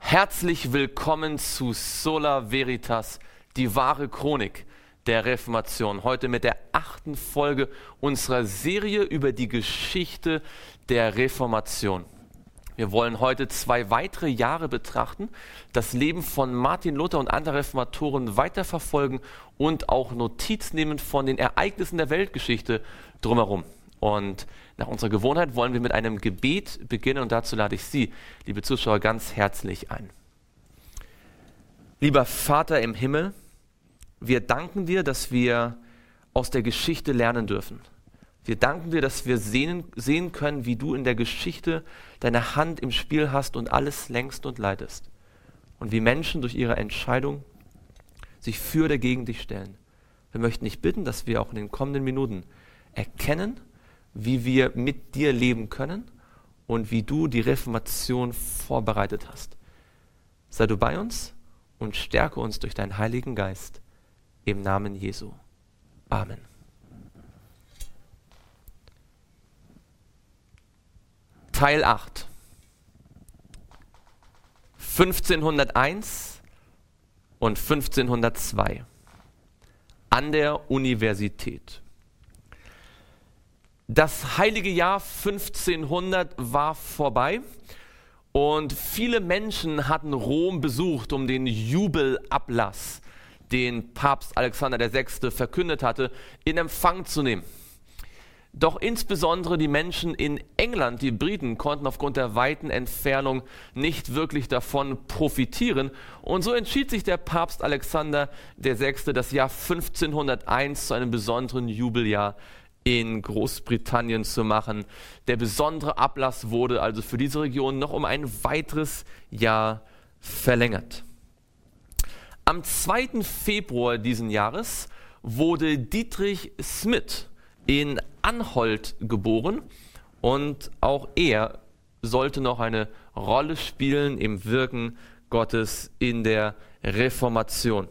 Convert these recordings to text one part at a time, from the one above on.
Herzlich willkommen zu Sola Veritas, die wahre Chronik der Reformation. Heute mit der 8. Folge unserer Serie über die Geschichte der Reformation. Wir wollen heute 2 weitere Jahre betrachten, das Leben von Martin Luther und anderer Reformatoren weiterverfolgen und auch Notiz nehmen von den Ereignissen der Weltgeschichte drumherum. Und nach unserer Gewohnheit wollen wir mit einem Gebet beginnen und dazu lade ich Sie, liebe Zuschauer, ganz herzlich ein. Lieber Vater im Himmel, wir danken dir, dass wir aus der Geschichte lernen dürfen. Wir danken dir, dass wir sehen können, wie du in der Geschichte deine Hand im Spiel hast und alles lenkst und leitest. Und wie Menschen durch ihre Entscheidung sich für oder gegen dich stellen. Wir möchten dich bitten, dass wir auch in den kommenden Minuten erkennen, wie wir mit dir leben können und wie du die Reformation vorbereitet hast. Sei du bei uns und stärke uns durch deinen Heiligen Geist. Im Namen Jesu. Amen. Teil 8. 1501 und 1502. An der Universität. Das heilige Jahr 1500 war vorbei und viele Menschen hatten Rom besucht, um den Jubelablass, den Papst Alexander VI. Verkündet hatte, in Empfang zu nehmen. Doch insbesondere die Menschen in England, die Briten, konnten aufgrund der weiten Entfernung nicht wirklich davon profitieren. Und so entschied sich der Papst Alexander VI., das Jahr 1501 zu einem besonderen Jubeljahr in Großbritannien zu machen. Der besondere Ablass wurde also für diese Region noch um ein weiteres Jahr verlängert. Am 2. Februar diesen Jahres wurde Dietrich Smith in Anholt geboren und auch er sollte noch eine Rolle spielen im Wirken Gottes in der Reformation.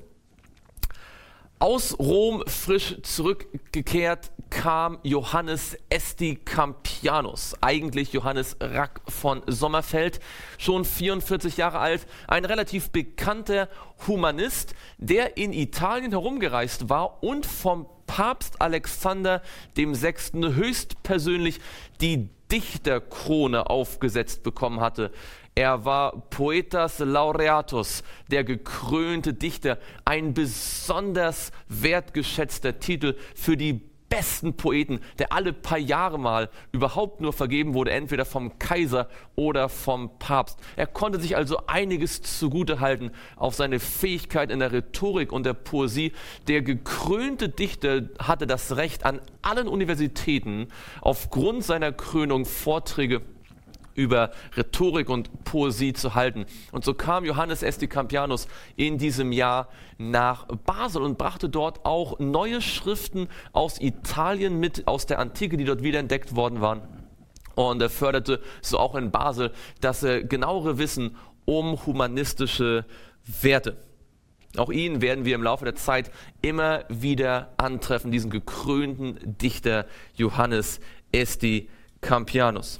Aus Rom frisch zurückgekehrt kam Johannes Esti Campianus, eigentlich Johannes Rack von Sommerfeld, schon 44 Jahre alt, ein relativ bekannter Humanist, der in Italien herumgereist war und vom Papst Alexander VI. Höchstpersönlich die Dichterkrone aufgesetzt bekommen hatte. Er war Poetas Laureatus, der gekrönte Dichter, ein besonders wertgeschätzter Titel für die besten Poeten, der alle paar Jahre mal überhaupt nur vergeben wurde, entweder vom Kaiser oder vom Papst. Er konnte sich also einiges zugutehalten auf seine Fähigkeit in der Rhetorik und der Poesie. Der gekrönte Dichter hatte das Recht, an allen Universitäten aufgrund seiner Krönung Vorträge über Rhetorik und Poesie zu halten. Und so kam Johannes Esti Campianus in diesem Jahr nach Basel und brachte dort auch neue Schriften aus Italien mit, aus der Antike, die dort wiederentdeckt worden waren. Und er förderte so auch in Basel das genauere Wissen um humanistische Werte. Auch ihn werden wir im Laufe der Zeit immer wieder antreffen, diesen gekrönten Dichter Johannes Esti Campianus.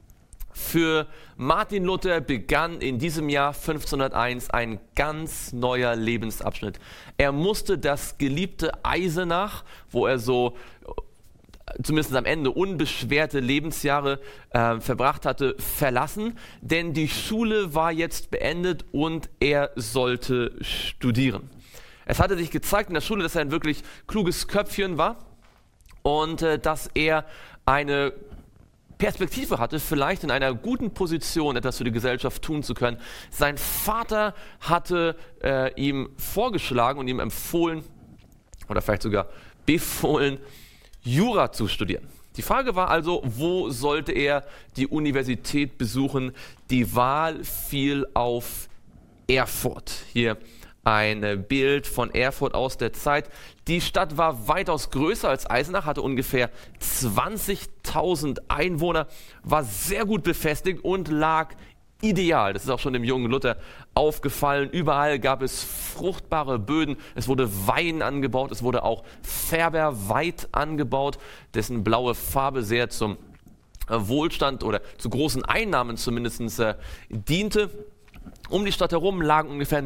Für Martin Luther begann in diesem Jahr 1501 ein ganz neuer Lebensabschnitt. Er musste das geliebte Eisenach, wo er so zumindest am Ende unbeschwerte Lebensjahre verbracht hatte, verlassen, denn die Schule war jetzt beendet und er sollte studieren. Es hatte sich gezeigt in der Schule, dass er ein wirklich kluges Köpfchen war und dass er eine Perspektive hatte, vielleicht in einer guten Position etwas für die Gesellschaft tun zu können. Sein Vater hatte ihm vorgeschlagen und ihm empfohlen oder vielleicht sogar befohlen, Jura zu studieren. Die Frage war also, wo sollte er die Universität besuchen? Die Wahl fiel auf Erfurt. Hier ein Bild von Erfurt aus der Zeit. Die Stadt war weitaus größer als Eisenach, hatte ungefähr 20.000 Einwohner, war sehr gut befestigt und lag ideal. Das ist auch schon dem jungen Luther aufgefallen. Überall gab es fruchtbare Böden. Es wurde Wein angebaut. Es wurde auch Färberweid angebaut, dessen blaue Farbe sehr zum Wohlstand oder zu großen Einnahmen zumindest diente. Um die Stadt herum lagen ungefähr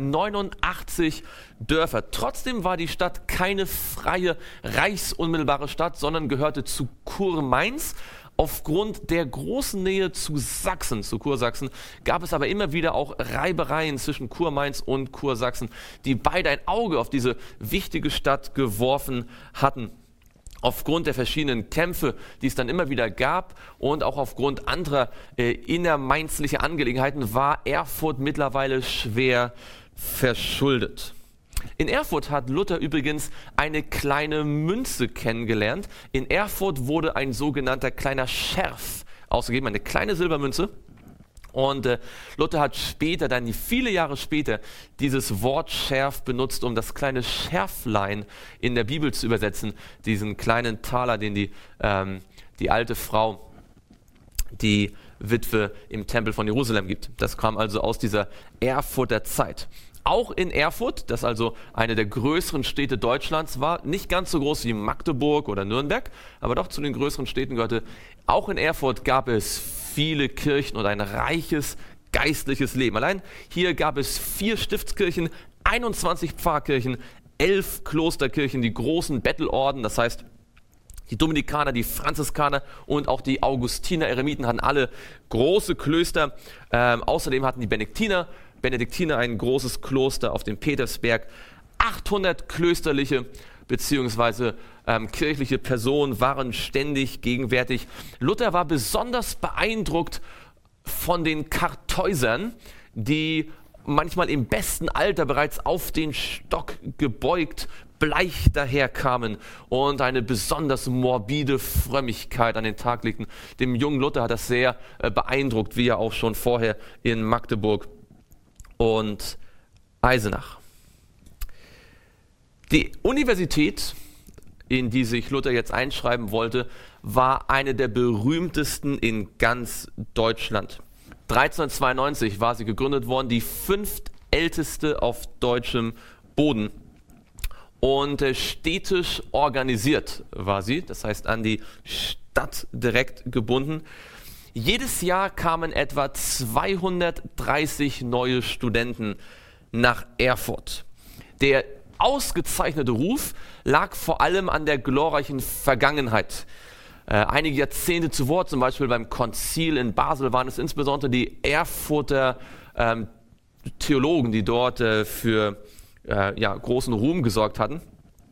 89 Dörfer. Trotzdem war die Stadt keine freie, reichsunmittelbare Stadt, sondern gehörte zu Kurmainz. Aufgrund der großen Nähe zu Sachsen, zu Kursachsen, gab es aber immer wieder auch Reibereien zwischen Kurmainz und Kursachsen, die beide ein Auge auf diese wichtige Stadt geworfen hatten. Aufgrund der verschiedenen Kämpfe, die es dann immer wieder gab und auch aufgrund anderer innermainzlicher Angelegenheiten war Erfurt mittlerweile schwer verschuldet. In Erfurt hat Luther übrigens eine kleine Münze kennengelernt. In Erfurt wurde ein sogenannter kleiner Scherf ausgegeben, eine kleine Silbermünze. Und Luther hat später, dann viele Jahre später, dieses Wort Scherf benutzt, um das kleine Scherflein in der Bibel zu übersetzen, diesen kleinen Taler, den die alte Frau, die Witwe im Tempel von Jerusalem gibt. Das kam also aus dieser Erfurter Zeit. Auch in Erfurt, das also eine der größeren Städte Deutschlands war, nicht ganz so groß wie Magdeburg oder Nürnberg, aber doch zu den größeren Städten gehörte. Auch in Erfurt gab es viele Kirchen und ein reiches geistliches Leben. Allein hier gab es 4 Stiftskirchen, 21 Pfarrkirchen, 11 Klosterkirchen, die großen Bettelorden, das heißt die Dominikaner, die Franziskaner und auch die Augustiner Eremiten hatten alle große Klöster. Außerdem hatten die Benediktiner ein großes Kloster auf dem Petersberg. 800 klösterliche bzw. kirchliche Personen waren ständig gegenwärtig. Luther war besonders beeindruckt von den Kartäusern, die manchmal im besten Alter bereits auf den Stock gebeugt, bleich daherkamen und eine besonders morbide Frömmigkeit an den Tag legten. Dem jungen Luther hat das sehr beeindruckt, wie er auch schon vorher in Magdeburg und Eisenach. Die Universität, in die sich Luther jetzt einschreiben wollte, war eine der berühmtesten in ganz Deutschland. 1392 war sie gegründet worden, die 5. älteste auf deutschem Boden. Und städtisch organisiert war sie, das heißt an die Stadt direkt gebunden. Jedes Jahr kamen etwa 230 neue Studenten nach Erfurt. Der ausgezeichnete Ruf lag vor allem an der glorreichen Vergangenheit. Einige Jahrzehnte zuvor, zum Beispiel beim Konzil in Basel, waren es insbesondere die Erfurter Theologen, die dort für großen Ruhm gesorgt hatten.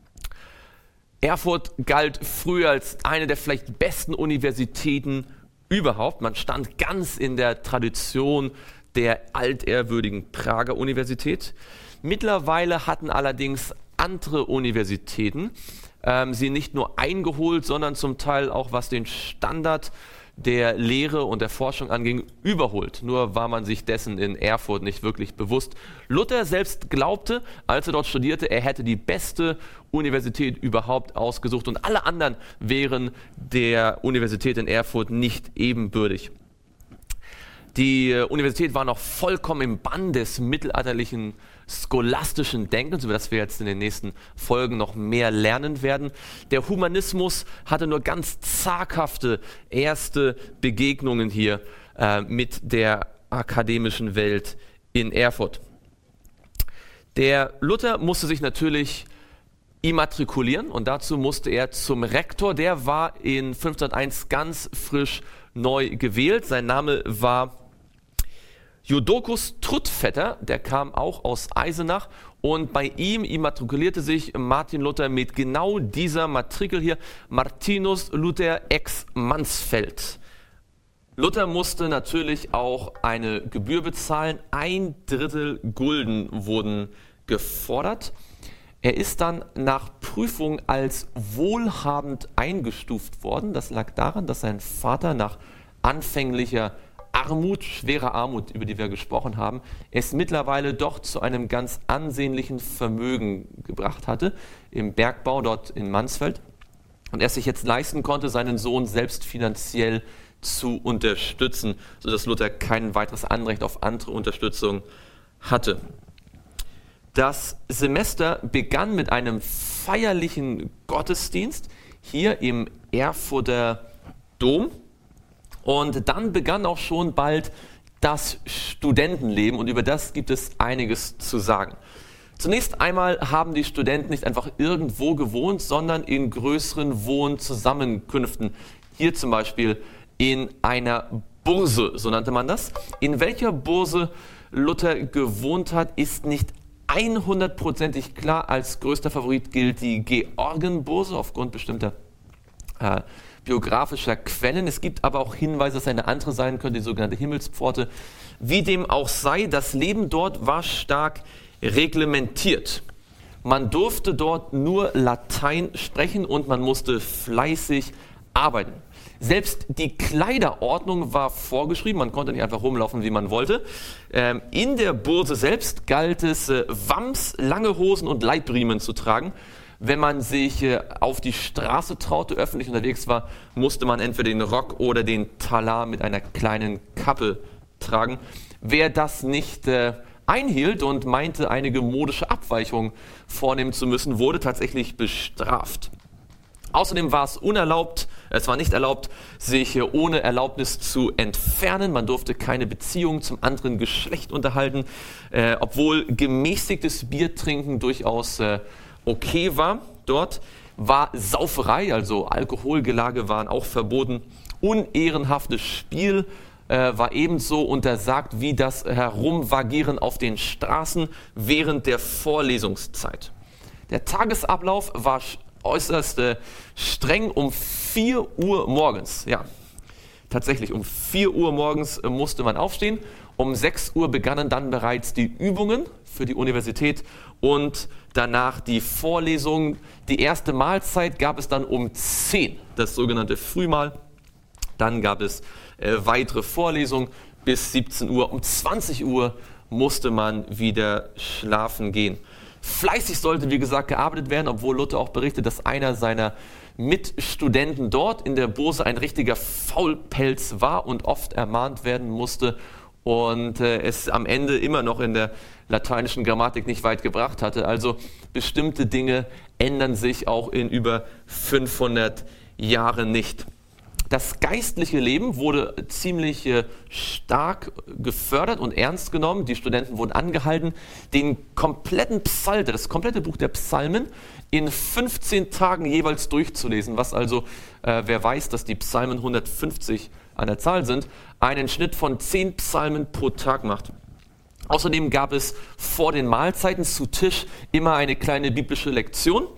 Erfurt galt früher als eine der vielleicht besten Universitäten überhaupt. Man stand ganz in der Tradition der altehrwürdigen Prager Universität. Mittlerweile hatten allerdings andere Universitäten sie nicht nur eingeholt, sondern zum Teil auch, was den Standard der Lehre und der Forschung anging, überholt. Nur war man sich dessen in Erfurt nicht wirklich bewusst. Luther selbst glaubte, als er dort studierte, er hätte die beste Universität überhaupt ausgesucht und alle anderen wären der Universität in Erfurt nicht ebenbürtig. Die Universität war noch vollkommen im Bann des mittelalterlichen scholastischen Denkens, über das wir jetzt in den nächsten Folgen noch mehr lernen werden. Der Humanismus hatte nur ganz zaghafte erste Begegnungen hier mit der akademischen Welt in Erfurt. Der Luther musste sich natürlich immatrikulieren und dazu musste er zum Rektor. Der war in 1501 ganz frisch neu gewählt. Sein Name war Judocus Trudvetter, der kam auch aus Eisenach und bei ihm immatrikulierte sich Martin Luther mit genau dieser Matrikel hier, Martinus Luther ex Mansfeld. Luther musste natürlich auch eine Gebühr bezahlen, 1/3 Gulden wurden gefordert. Er ist dann nach Prüfung als wohlhabend eingestuft worden. Das lag daran, dass sein Vater nach anfänglicher Armut, schwerer Armut, über die wir gesprochen haben, es mittlerweile doch zu einem ganz ansehnlichen Vermögen gebracht hatte, im Bergbau dort in Mansfeld. Und er sich jetzt leisten konnte, seinen Sohn selbst finanziell zu unterstützen, sodass Luther kein weiteres Anrecht auf andere Unterstützung hatte. Das Semester begann mit einem feierlichen Gottesdienst hier im Erfurter Dom. Und dann begann auch schon bald das Studentenleben und über das gibt es einiges zu sagen. Zunächst einmal haben die Studenten nicht einfach irgendwo gewohnt, sondern in größeren Wohnzusammenkünften. Hier zum Beispiel in einer Burse, so nannte man das. In welcher Burse Luther gewohnt hat, ist nicht 100%ig klar. Als größter Favorit gilt die Georgenburse aufgrund bestimmter biografischer Quellen. Es gibt aber auch Hinweise, dass eine andere sein könnte, die sogenannte Himmelspforte. Wie dem auch sei, das Leben dort war stark reglementiert. Man durfte dort nur Latein sprechen und man musste fleißig arbeiten. Selbst die Kleiderordnung war vorgeschrieben, man konnte nicht einfach rumlaufen, wie man wollte. In der Burse selbst galt es, Wams, lange Hosen und Leibriemen zu tragen. Wenn man sich auf die Straße traute, öffentlich unterwegs war, musste man entweder den Rock oder den Talar mit einer kleinen Kappe tragen. Wer das nicht einhielt und meinte, einige modische Abweichungen vornehmen zu müssen, wurde tatsächlich bestraft. Außerdem war es war nicht erlaubt, sich ohne Erlaubnis zu entfernen. Man durfte keine Beziehung zum anderen Geschlecht unterhalten, obwohl gemäßigtes Biertrinken durchaus okay war. Dort war Sauferei, also Alkoholgelage waren auch verboten. Unehrenhaftes Spiel war ebenso untersagt wie das Herumvagieren auf den Straßen während der Vorlesungszeit. Der Tagesablauf war äußerst streng. Um 4 Uhr morgens, ja, tatsächlich um 4 Uhr morgens musste man aufstehen. Um 6 Uhr begannen dann bereits die Übungen für die Universität und danach die Vorlesungen. Die erste Mahlzeit gab es dann um 10, das sogenannte Frühmahl. Dann gab es weitere Vorlesungen bis 17 Uhr. Um 20 Uhr musste man wieder schlafen gehen. Fleißig sollte, wie gesagt, gearbeitet werden, obwohl Luther auch berichtet, dass einer seiner Mitstudenten dort in der Burse ein richtiger Faulpelz war und oft ermahnt werden musste und es am Ende immer noch in der lateinischen Grammatik nicht weit gebracht hatte. Also bestimmte Dinge ändern sich auch in über 500 Jahren nicht. Das geistliche Leben wurde ziemlich stark gefördert und ernst genommen. Die Studenten wurden angehalten, den kompletten Psalter, das komplette Buch der Psalmen, in 15 Tagen jeweils durchzulesen, was also, wer weiß, dass die Psalmen 150 an der Zahl sind, einen Schnitt von 10 Psalmen pro Tag macht. Außerdem gab es vor den Mahlzeiten zu Tisch immer eine kleine biblische Lektion.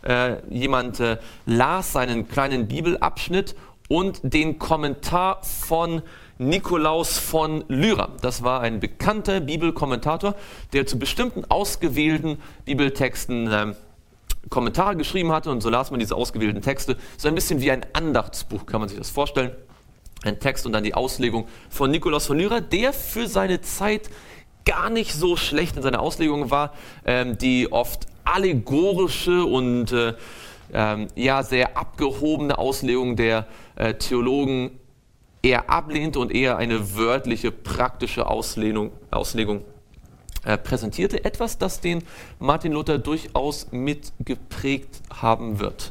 Jemand las seinen kleinen Bibelabschnitt und den Kommentar von Nikolaus von Lyra. Das war ein bekannter Bibelkommentator, der zu bestimmten ausgewählten Bibeltexten Kommentare geschrieben hatte und so las man diese ausgewählten Texte. So ein bisschen wie ein Andachtsbuch, kann man sich das vorstellen. Ein Text und dann die Auslegung von Nikolaus von Lyra, der für seine Zeit gar nicht so schlecht in seiner Auslegung war, die oft allegorische und sehr abgehobene Auslegung der Theologen eher ablehnte und eher eine wörtliche, praktische Auslegung präsentierte. Etwas, das den Martin Luther durchaus mitgeprägt haben wird.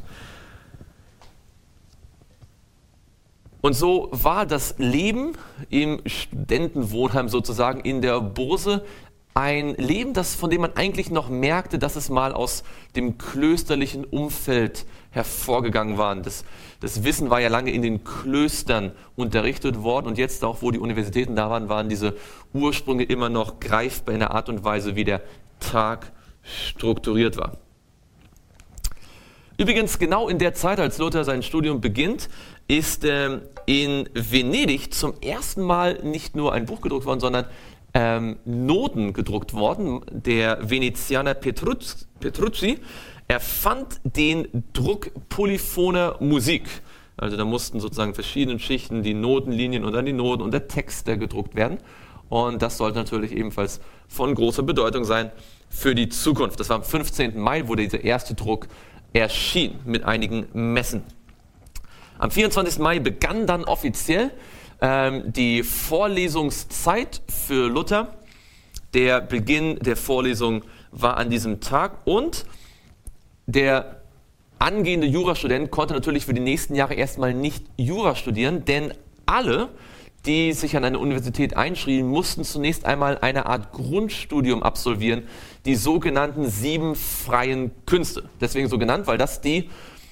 Und so war das Leben im Studentenwohnheim sozusagen in der Burse ein Leben, von dem man eigentlich noch merkte, dass es mal aus dem klösterlichen Umfeld hervorgegangen war. Das Wissen war ja lange in den Klöstern unterrichtet worden und jetzt auch, wo die Universitäten da waren, waren diese Ursprünge immer noch greifbar in der Art und Weise, wie der Tag strukturiert war. Übrigens, genau in der Zeit, als Luther sein Studium beginnt, ist in Venedig zum ersten Mal nicht nur ein Buch gedruckt worden, sondern Noten gedruckt worden. Der Venezianer Petrucci erfand den Druck polyphoner Musik. Also da mussten sozusagen verschiedene Schichten, die Notenlinien und dann die Noten und der Text gedruckt werden. Und das sollte natürlich ebenfalls von großer Bedeutung sein für die Zukunft. Das war am 15. Mai, wo dieser erste Druck erschien mit einigen Messen. Am 24. Mai begann dann offiziell die Vorlesungszeit für Luther. Der Beginn der Vorlesung war an diesem Tag und der angehende Jurastudent konnte natürlich für die nächsten Jahre erstmal nicht Jura studieren, denn alle, die sich an eine Universität einschrieben, mussten zunächst einmal eine Art Grundstudium absolvieren, die sogenannten 7 freien Künste. Deswegen so genannt, weil das die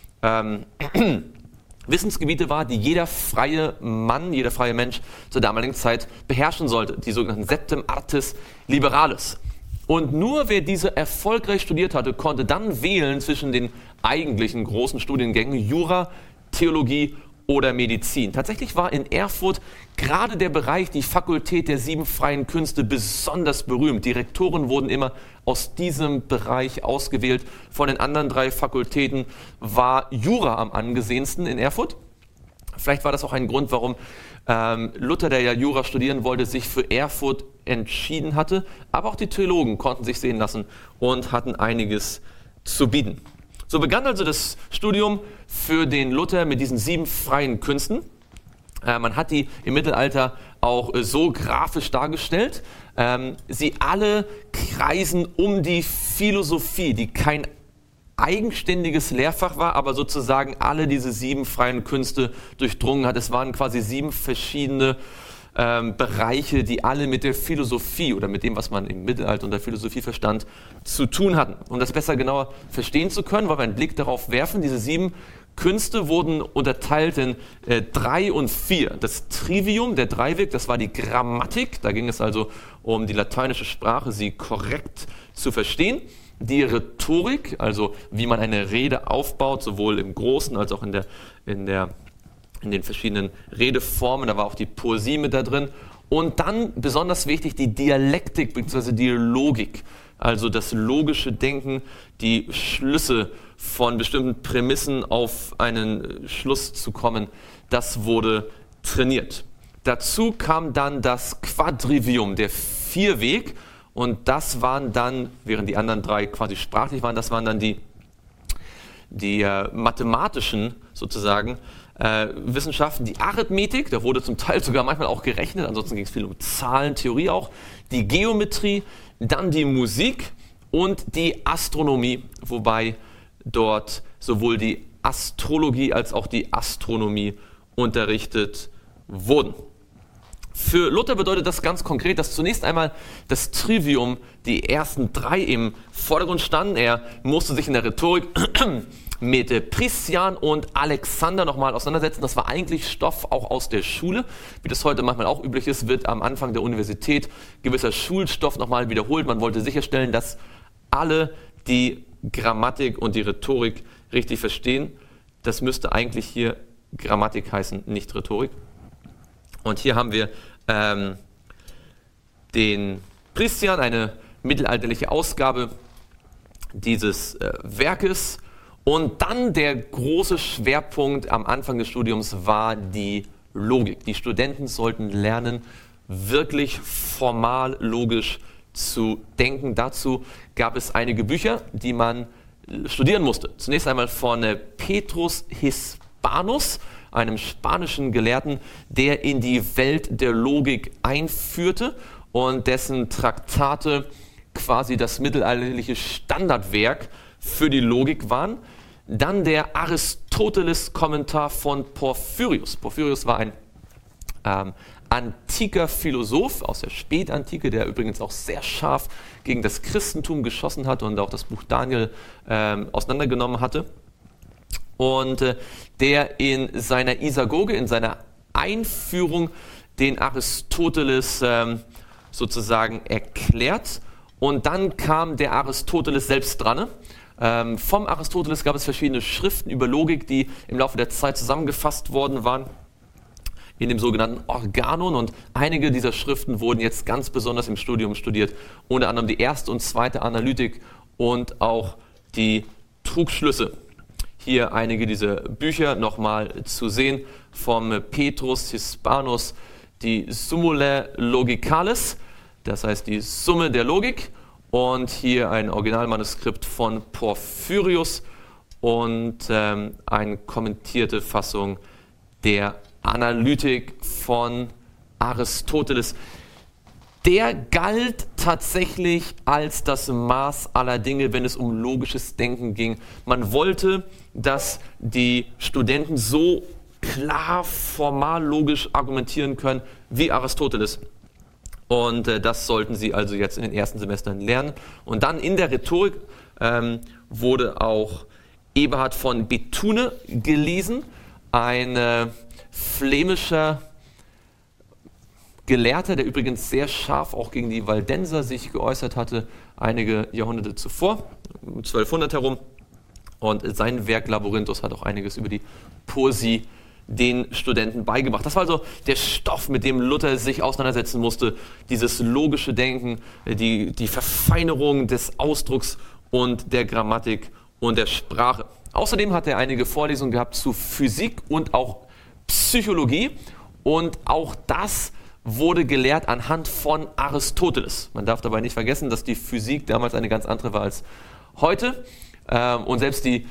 Wissensgebiete war, die jeder freie Mann, jeder freie Mensch zur damaligen Zeit beherrschen sollte, die sogenannten Septem Artis Liberales. Und nur wer diese erfolgreich studiert hatte, konnte dann wählen zwischen den eigentlichen großen Studiengängen Jura, Theologie oder Medizin. Tatsächlich war in Erfurt gerade der Bereich, die Fakultät der 7 freien Künste, besonders berühmt. Die Rektoren wurden immer aus diesem Bereich ausgewählt. Von den anderen 3 Fakultäten war Jura am angesehensten in Erfurt. Vielleicht war das auch ein Grund, warum Luther, der ja Jura studieren wollte, sich für Erfurt entschieden hatte. Aber auch die Theologen konnten sich sehen lassen und hatten einiges zu bieten. So begann also das Studium für den Luther mit diesen 7 freien Künsten. Man hat die im Mittelalter auch so grafisch dargestellt. Sie alle kreisen um die Philosophie, die kein eigenständiges Lehrfach war, aber sozusagen alle diese 7 freien Künste durchdrungen hat. Es waren quasi 7 verschiedene Bereiche, die alle mit der Philosophie oder mit dem, was man im Mittelalter unter Philosophie verstand, zu tun hatten. Um das besser genauer verstehen zu können, wollen wir einen Blick darauf werfen. Diese 7 Künste wurden unterteilt in 3 und 4. Das Trivium, der Dreiweg, das war die Grammatik. Da ging es also um die lateinische Sprache, sie korrekt zu verstehen. Die Rhetorik, also wie man eine Rede aufbaut, sowohl im Großen als auch in den verschiedenen Redeformen. Da war auch die Poesie mit da drin. Und dann besonders wichtig die Dialektik bzw. die Logik, also das logische Denken, die Schlüsse von bestimmten Prämissen auf einen Schluss zu kommen, das wurde trainiert. Dazu kam dann das Quadrivium, der Vierweg, und das waren dann, während die anderen 3 quasi sprachlich waren, das waren dann die mathematischen sozusagen Wissenschaften, die Arithmetik, da wurde zum Teil sogar manchmal auch gerechnet, ansonsten ging es viel um Zahlen, Theorie auch, die Geometrie, dann die Musik und die Astronomie, wobei dort sowohl die Astrologie als auch die Astronomie unterrichtet wurden. Für Luther bedeutet das ganz konkret, dass zunächst einmal das Trivium, die ersten 3 im Vordergrund standen. Er musste sich in der Rhetorik mit Priscian und Alexander nochmal auseinandersetzen. Das war eigentlich Stoff auch aus der Schule. Wie das heute manchmal auch üblich ist, wird am Anfang der Universität gewisser Schulstoff nochmal wiederholt. Man wollte sicherstellen, dass alle die Grammatik und die Rhetorik richtig verstehen. Das müsste eigentlich hier Grammatik heißen, nicht Rhetorik. Und hier haben wir den Priscian, eine mittelalterliche Ausgabe dieses Werkes. Und dann der große Schwerpunkt am Anfang des Studiums war die Logik. Die Studenten sollten lernen, wirklich formal logisch zu denken. Dazu gab es einige Bücher, die man studieren musste. Zunächst einmal von Petrus Hispanus, einem spanischen Gelehrten, der in die Welt der Logik einführte und dessen Traktate quasi das mittelalterliche Standardwerk für die Logik waren. Dann der Aristoteles-Kommentar von Porphyrius. Porphyrius war ein antiker Philosoph aus der Spätantike, der übrigens auch sehr scharf gegen das Christentum geschossen hat und auch das Buch Daniel auseinandergenommen hatte. Und der in seiner Isagoge, in seiner Einführung den Aristoteles sozusagen erklärt. Und dann kam der Aristoteles selbst dran. Vom Aristoteles gab es verschiedene Schriften über Logik, die im Laufe der Zeit zusammengefasst worden waren in dem sogenannten Organon. Und einige dieser Schriften wurden jetzt ganz besonders im Studium studiert. Unter anderem die erste und zweite Analytik und auch die Trugschlüsse. Hier einige dieser Bücher nochmal zu sehen, vom Petrus Hispanus, die Summula Logicalis, das heißt die Summe der Logik, und hier ein Originalmanuskript von Porphyrius und eine kommentierte Fassung der Analytik von Aristoteles. Der galt tatsächlich als das Maß aller Dinge, wenn es um logisches Denken ging. Man wollte, dass die Studenten so klar, formal, logisch argumentieren können, wie Aristoteles. Und das sollten sie also jetzt in den ersten Semestern lernen. Und dann in der Rhetorik wurde auch Eberhard von Bethune gelesen, ein flämischer Gelehrter, der übrigens sehr scharf auch gegen die Waldenser sich geäußert hatte, einige Jahrhunderte zuvor, um 1200 herum. Und sein Werk Labyrinthus hat auch einiges über die Poesie den Studenten beigebracht. Das war also der Stoff, mit dem Luther sich auseinandersetzen musste, dieses logische Denken, die Verfeinerung des Ausdrucks und der Grammatik und der Sprache. Außerdem hat er einige Vorlesungen gehabt zu Physik und auch Psychologie, und auch das wurde gelehrt anhand von Aristoteles. Man darf dabei nicht vergessen, dass die Physik damals eine ganz andere war als heute, und selbst die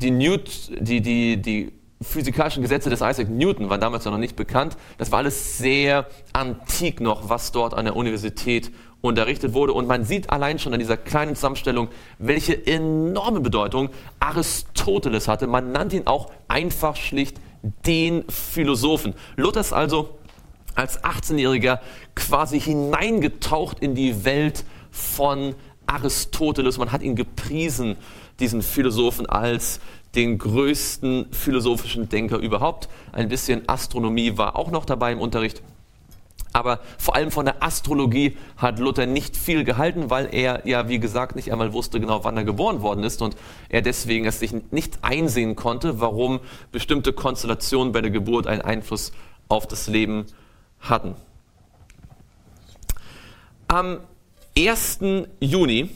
physikalischen Gesetze des Isaac Newton waren damals noch nicht bekannt. Das war alles sehr antik noch, was dort an der Universität unterrichtet wurde. Und man sieht allein schon an dieser kleinen Zusammenstellung, welche enorme Bedeutung Aristoteles hatte. Man nannte ihn auch einfach schlicht den Philosophen. Luther ist also als 18-Jähriger quasi hineingetaucht in die Welt von Aristoteles. Man hat ihn gepriesen, diesen Philosophen, als den größten philosophischen Denker überhaupt. Ein bisschen Astronomie war auch noch dabei im Unterricht. Aber vor allem von der Astrologie hat Luther nicht viel gehalten, weil er ja, wie gesagt, nicht einmal wusste genau, wann er geboren worden ist, und er deswegen es sich nicht einsehen konnte, warum bestimmte Konstellationen bei der Geburt einen Einfluss auf das Leben hatten. Am 1. Juni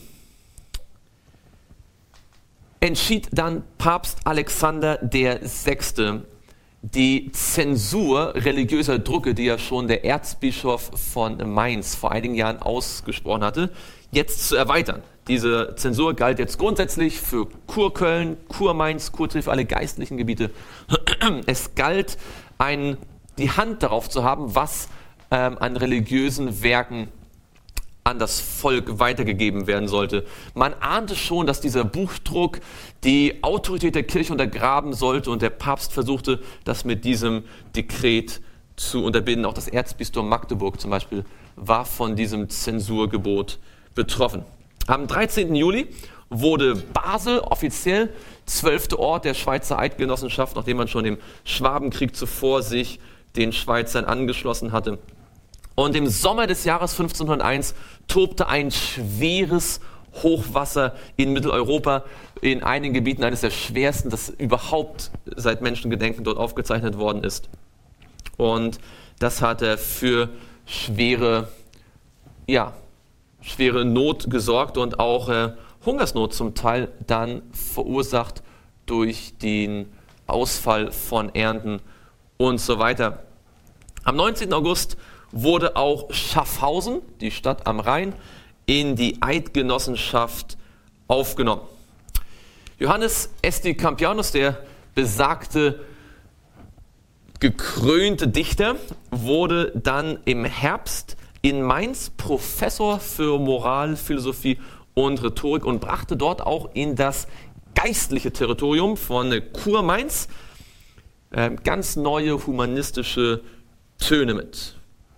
entschied dann Papst Alexander VI. Die Zensur religiöser Drucke, die ja schon der Erzbischof von Mainz vor einigen Jahren ausgesprochen hatte, jetzt zu erweitern. Diese Zensur galt jetzt grundsätzlich für Kurköln, Kurmainz, Kurtrief, alle geistlichen Gebiete. Es galt, die Hand darauf zu haben, was an religiösen Werken an das Volk weitergegeben werden sollte. Man ahnte schon, dass dieser Buchdruck die Autorität der Kirche untergraben sollte, und der Papst versuchte, das mit diesem Dekret zu unterbinden. Auch das Erzbistum Magdeburg zum Beispiel war von diesem Zensurgebot betroffen. Am 13. Juli wurde Basel offiziell 12. Ort der Schweizer Eidgenossenschaft, nachdem man schon im Schwabenkrieg zuvor sich den Schweizern angeschlossen hatte. Und im Sommer des Jahres 1501 tobte ein schweres Hochwasser in Mitteleuropa, in einigen Gebieten eines der schwersten, das überhaupt seit Menschengedenken dort aufgezeichnet worden ist. Und das hat für schwere Not gesorgt und auch Hungersnot zum Teil dann verursacht durch den Ausfall von Ernten und so weiter. Am 19. August wurde auch Schaffhausen, die Stadt am Rhein, in die Eidgenossenschaft aufgenommen. Johannes Esti Campianus, der besagte gekrönte Dichter, wurde dann im Herbst in Mainz Professor für Moral, Philosophie und Rhetorik und brachte dort auch in das geistliche Territorium von Kurmainz ganz neue humanistische Töne mit.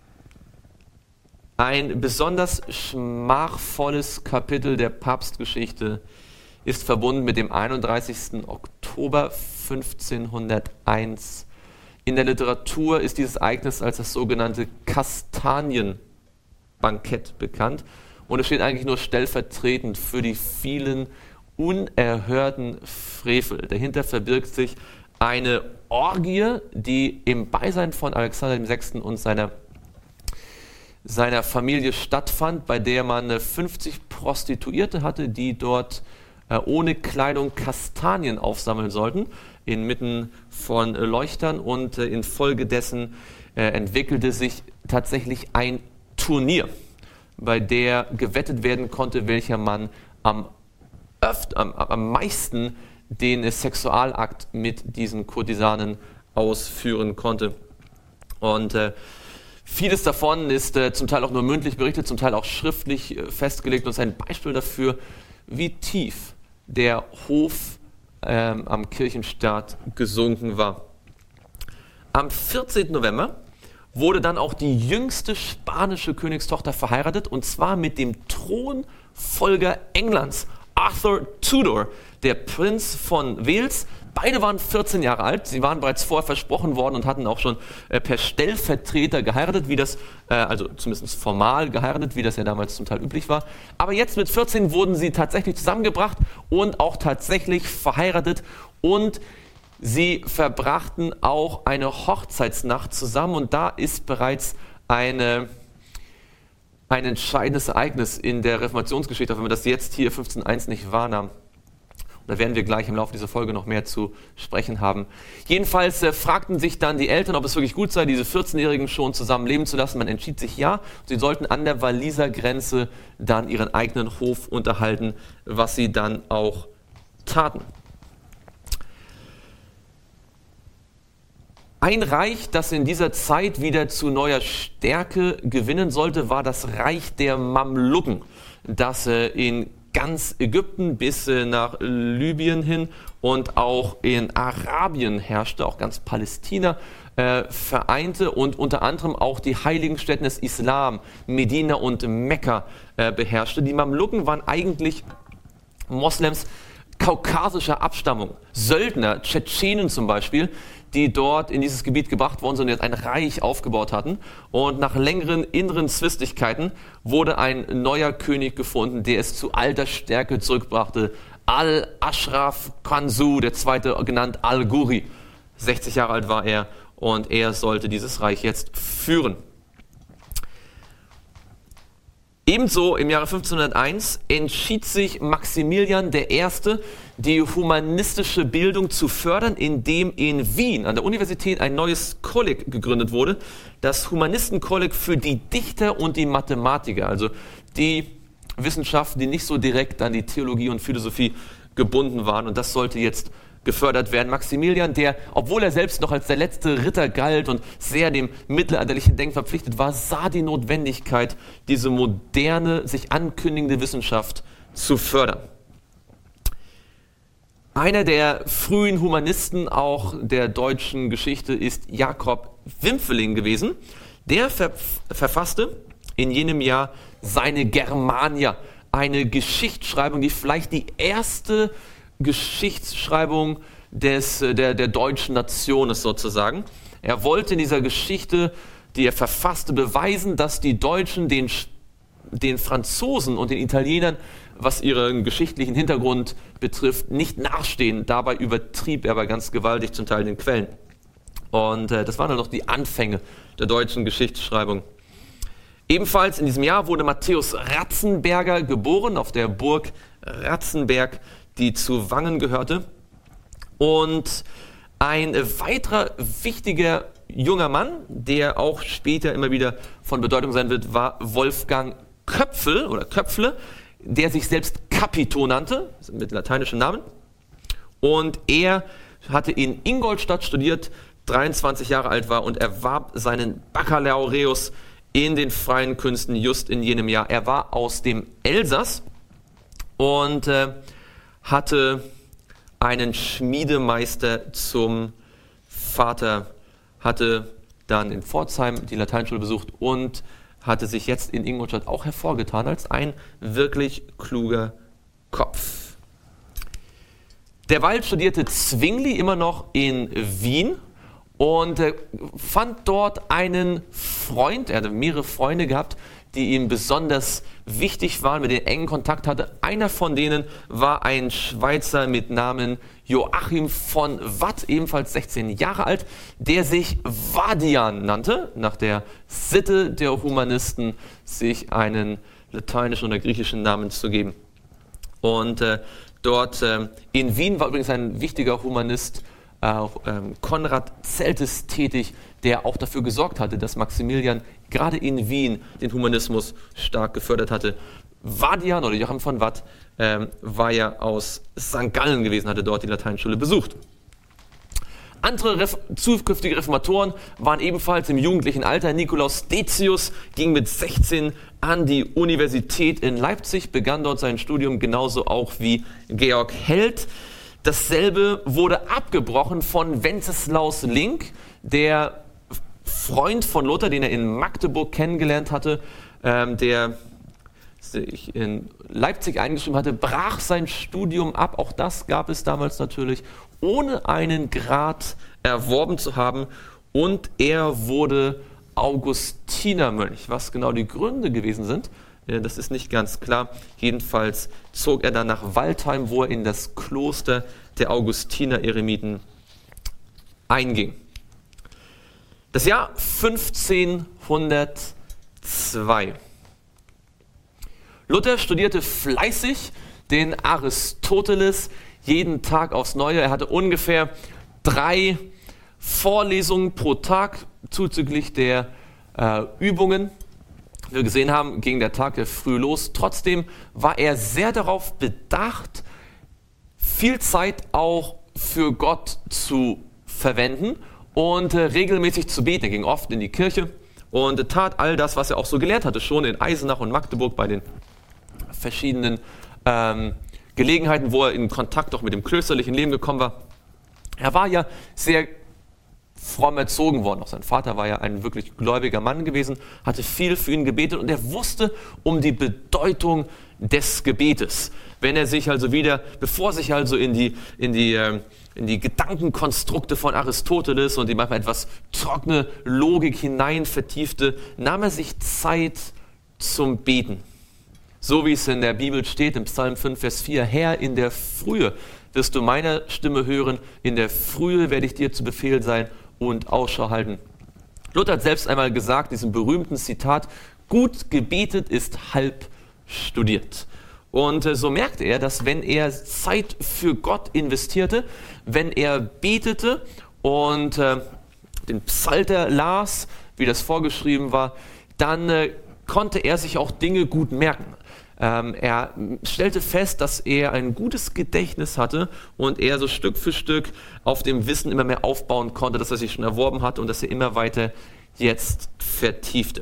Ein besonders schmachvolles Kapitel der Papstgeschichte ist verbunden mit dem 31. Oktober 1501. In der Literatur ist dieses Ereignis als das sogenannte Kastanienbankett bekannt, und es steht eigentlich nur stellvertretend für die vielen unerhörten Frevel. Dahinter verbirgt sich eine Orgie, die im Beisein von Alexander VI. Und seiner Familie stattfand, bei der man 50 Prostituierte hatte, die dort ohne Kleidung Kastanien aufsammeln sollten, inmitten von Leuchtern, und infolgedessen entwickelte sich tatsächlich ein Turnier, bei der gewettet werden konnte, welcher Mann am meisten den Sexualakt mit diesen Kurtisanen ausführen konnte. Und vieles davon ist zum Teil auch nur mündlich berichtet, zum Teil auch schriftlich festgelegt, und ist ein Beispiel dafür, wie tief der Hof am Kirchenstaat gesunken war. Am 14. November wurde dann auch die jüngste spanische Königstochter verheiratet, und zwar mit dem Thronfolger Englands, Arthur Tudor, der Prinz von Wales. Beide waren 14 Jahre alt, sie waren bereits vorher versprochen worden und hatten auch schon per Stellvertreter geheiratet, wie das, also zumindest formal geheiratet, wie das ja damals zum Teil üblich war. Aber jetzt mit 14 wurden sie tatsächlich zusammengebracht und auch tatsächlich verheiratet, und sie verbrachten auch eine Hochzeitsnacht zusammen, und da ist bereits ein entscheidendes Ereignis in der Reformationsgeschichte, auch wenn wir das jetzt hier 15.1 nicht wahrnahmen. Da werden wir gleich im Laufe dieser Folge noch mehr zu sprechen haben. Jedenfalls fragten sich dann die Eltern, ob es wirklich gut sei, diese 14-Jährigen schon zusammen leben zu lassen. Man entschied sich ja. Sie sollten an der Walliser Grenze dann ihren eigenen Hof unterhalten, was sie dann auch taten. Ein Reich, das in dieser Zeit wieder zu neuer Stärke gewinnen sollte, war das Reich der Mamluken, das in ganz Ägypten bis nach Libyen hin und auch in Arabien herrschte, auch ganz Palästina vereinte und unter anderem auch die heiligen Stätten des Islam, Medina und Mekka beherrschte. Die Mamluken waren eigentlich Moslems kaukasischer Abstammung, Söldner, Tschetschenen zum Beispiel, die dort in dieses Gebiet gebracht worden sind und jetzt ein Reich aufgebaut hatten. Und nach längeren inneren Zwistigkeiten wurde ein neuer König gefunden, der es zu alter Stärke zurückbrachte. Al-Ashraf Kansu, der zweite genannt Al-Ghuri. 60 Jahre alt war er und er sollte dieses Reich jetzt führen. Ebenso im Jahre 1501 entschied sich Maximilian I., die humanistische Bildung zu fördern, indem in Wien an der Universität ein neues Kolleg gegründet wurde, das Humanistenkolleg für die Dichter und die Mathematiker, also die Wissenschaften, die nicht so direkt an die Theologie und Philosophie gebunden waren, und das sollte jetzt gefördert werden. Maximilian, der, obwohl er selbst noch als der letzte Ritter galt und sehr dem mittelalterlichen Denken verpflichtet war, sah die Notwendigkeit, diese moderne, sich ankündigende Wissenschaft zu fördern. Einer der frühen Humanisten auch der deutschen Geschichte ist Jakob Wimpfeling gewesen. Der verfasste in jenem Jahr seine Germania, eine Geschichtsschreibung, die vielleicht die erste Geschichtsschreibung der deutschen Nation ist sozusagen. Er wollte in dieser Geschichte, die er verfasste, beweisen, dass die Deutschen den Franzosen und den Italienern, was ihren geschichtlichen Hintergrund betrifft, nicht nachstehen. Dabei übertrieb er aber ganz gewaltig zum Teil in den Quellen. Und das waren dann noch die Anfänge der deutschen Geschichtsschreibung. Ebenfalls in diesem Jahr wurde Matthäus Ratzenberger geboren, auf der Burg Ratzenberg, die zu Wangen gehörte. Und ein weiterer wichtiger junger Mann, der auch später immer wieder von Bedeutung sein wird, war Wolfgang Köpfl oder Köpfle, der sich selbst Capito nannte, mit lateinischem Namen. Und er hatte in Ingolstadt studiert, 23 Jahre alt war und erwarb seinen Baccalaureus in den freien Künsten just in jenem Jahr. Er war aus dem Elsass und hatte einen Schmiedemeister zum Vater, hatte dann in Pforzheim die Lateinschule besucht und hatte sich jetzt in Ingolstadt auch hervorgetan als ein wirklich kluger Kopf. Derweil studierte Zwingli immer noch in Wien und fand dort einen Freund, er hatte mehrere Freunde gehabt, die ihm besonders wichtig waren, mit denen er engen Kontakt hatte. Einer von denen war ein Schweizer mit Namen Joachim von Watt, ebenfalls 16 Jahre alt, der sich Vadian nannte, nach der Sitte der Humanisten, sich einen lateinischen oder griechischen Namen zu geben. Und dort in Wien war übrigens ein wichtiger Humanist, Konrad Celtes, tätig, der auch dafür gesorgt hatte, dass Maximilian gerade in Wien den Humanismus stark gefördert hatte. Vadian oder Joachim von Watt war ja aus St. Gallen gewesen, hatte dort die Lateinschule besucht. Andere zukünftige Reformatoren waren ebenfalls im jugendlichen Alter. Nikolaus Decius ging mit 16 an die Universität in Leipzig, begann dort sein Studium, genauso auch wie Georg Held. Dasselbe wurde abgebrochen von Wenceslaus Link, der Freund von Luther, den er in Magdeburg kennengelernt hatte, der sich in Leipzig eingeschrieben hatte, brach sein Studium ab. Auch das gab es damals natürlich, ohne einen Grad erworben zu haben. Und er wurde Augustinermönch. Was genau die Gründe gewesen sind, das ist nicht ganz klar. Jedenfalls zog er dann nach Waldheim, wo er in das Kloster der Augustiner-Eremiten einging. Das Jahr 1502. Luther studierte fleißig den Aristoteles jeden Tag aufs Neue. Er hatte ungefähr 3 Vorlesungen pro Tag zuzüglich der Übungen. Wie wir gesehen haben, ging der Tag früh los. Trotzdem war er sehr darauf bedacht, viel Zeit auch für Gott zu verwenden und regelmäßig zu beten. Er ging oft in die Kirche und tat all das, was er auch so gelehrt hatte, schon in Eisenach und Magdeburg bei den verschiedenen Gelegenheiten, wo er in Kontakt auch mit dem klösterlichen Leben gekommen war. Er war ja sehr fromm erzogen worden. Auch sein Vater war ja ein wirklich gläubiger Mann gewesen, hatte viel für ihn gebetet und er wusste um die Bedeutung des Gebetes. Wenn er sich also wieder, bevor er sich also in die Gedankenkonstrukte von Aristoteles und die manchmal etwas trockene Logik hinein vertiefte, nahm er sich Zeit zum Beten. So wie es in der Bibel steht, im Psalm 5, Vers 4, Herr, in der Frühe wirst du meine Stimme hören, in der Frühe werde ich dir zu Befehl sein und Ausschau halten. Luther hat selbst einmal gesagt, diesem berühmten Zitat, gut gebetet ist halb studiert. Und so merkte er, dass wenn er Zeit für Gott investierte, wenn er betete und den Psalter las, wie das vorgeschrieben war, dann konnte er sich auch Dinge gut merken. Er stellte fest, dass er ein gutes Gedächtnis hatte und er so Stück für Stück auf dem Wissen immer mehr aufbauen konnte, das er sich schon erworben hatte und das er immer weiter jetzt vertiefte.